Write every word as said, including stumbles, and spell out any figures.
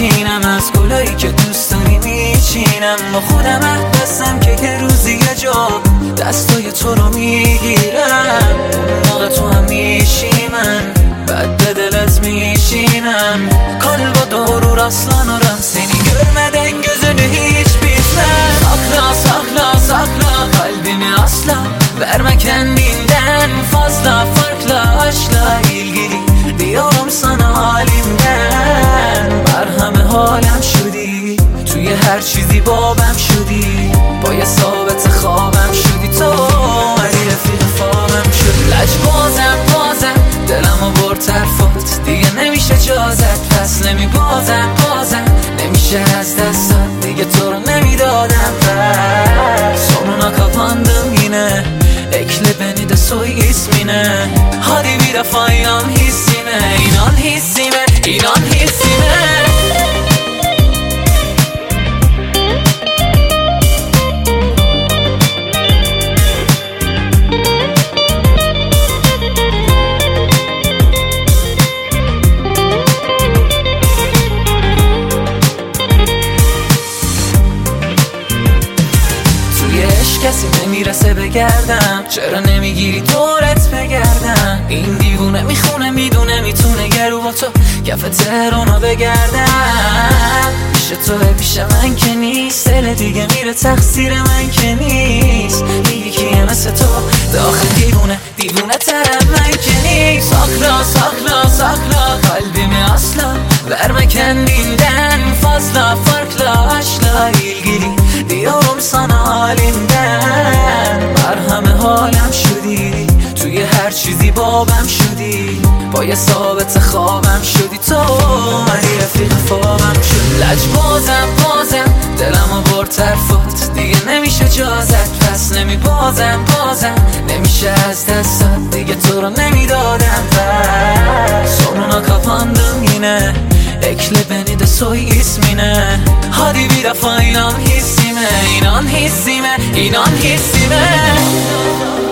میچینم، از گلایی که دوست داری میچینم. با خودم عهد بستم که یه روزی یه جا دستای تو رو میگیرم. موقع تو هم میشی من، بعد به دلت میشینم. Kalba doğru rastlanırım, seni görmeden gözünü hiç bitmem. Sakla sakla sakla kalbimi asla verme kendinden fazla. Farkla aşkla ilgili diyorum sana halimden. مرهم حالم شدی، توی هر چیزی بابم شدی. با یه ثابت خوابم شدی، تو ولی رفیق خوابم شدی. لجبازم بازم دلمو برد طرفات، دیگه نمیشه جازت، پس نمی بازم بازم نمیشه از دستات، دیگه تو رو نمیدادم. Sonuna kapandım yine, ekle beni de soy ismine. Hadi bir defa inan hissime, inan hissime, inan hissime. کسی نمیرسه بگردم، چرا نمیگیری دورت بگردم؟ این دیوونه میخونه میدونه میتونه گرو با تو کف تهرانو بگردم. پیش توه پیش من که نیست، دل دیگه میره تقصیر من که نیست. دیگه کیه مثل تو داخل دیوونه دیوونه ترم من که نیست. Sakla sakla sakla kalbimi asla verme kendinden fazla. Farkla aşkla ilgili diyorum sana halimden. مرهم حالم شدی، توی هر چیزی بابم شدی. با یه ثابت خوابم شدی، تو ولی رفیق خوابم شدی. لجبازم بازم دلمو برد طرفات، دیگه نمیشه جازت، پس نمی بازم بازم نمیشه از دستات، دیگه تو رو نمیدادم. Sonuna kapandım yine, ekle beni de soy ismine. Hadi bir defa inan hissime, inan hissime, inan hissime.